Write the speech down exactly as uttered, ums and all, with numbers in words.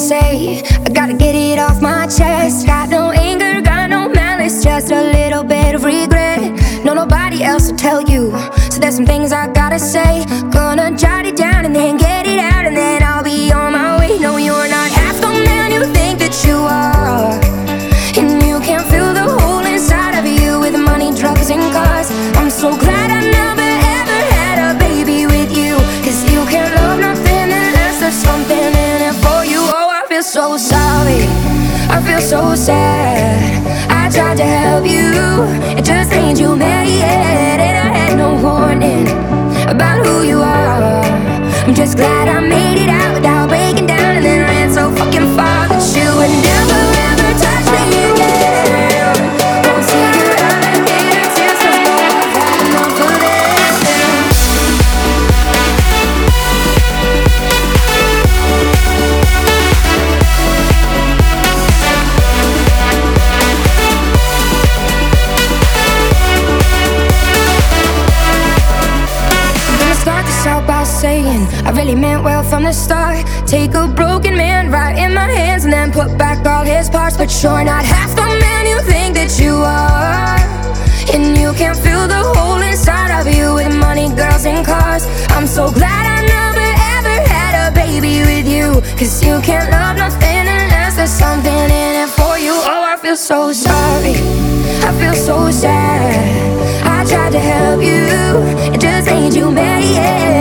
say. I gotta get it off my chest. Got no anger, got no malice, just a little bit of regret. No, nobody else will tell you, so there's some things I gotta say. Gonna jot it down and then get it out, and then I'll be on my way. No, you're not half the man you think that you are, and you can't fill the hole inside of you with money, drugs, and cars. I'm so glad I never ever had a baby with you, cause you can't love nothing unless there's something in it for you. Oh, I feel so sorry, I feel so sad. I tried to help you, it just ain't you made yet. And I had no warning about who you are. I'm just glad I made it out without breaking down, and then ran so fucking far that you would never ever touch me again. Won't see you out again since I know I've had enough of this. Start this out by saying I really meant well from the start. Take a broken man right in my hands and then put back all his parts. But you're not half the man you think that you are, and you can't fill the hole inside of you with money, girls, and cars. I'm so glad I never ever had a baby with you, cause you can't love nothing unless there's something in it for you. Oh, I feel so sorry, I feel so sad. I tried to help you, it just ain't you made yet.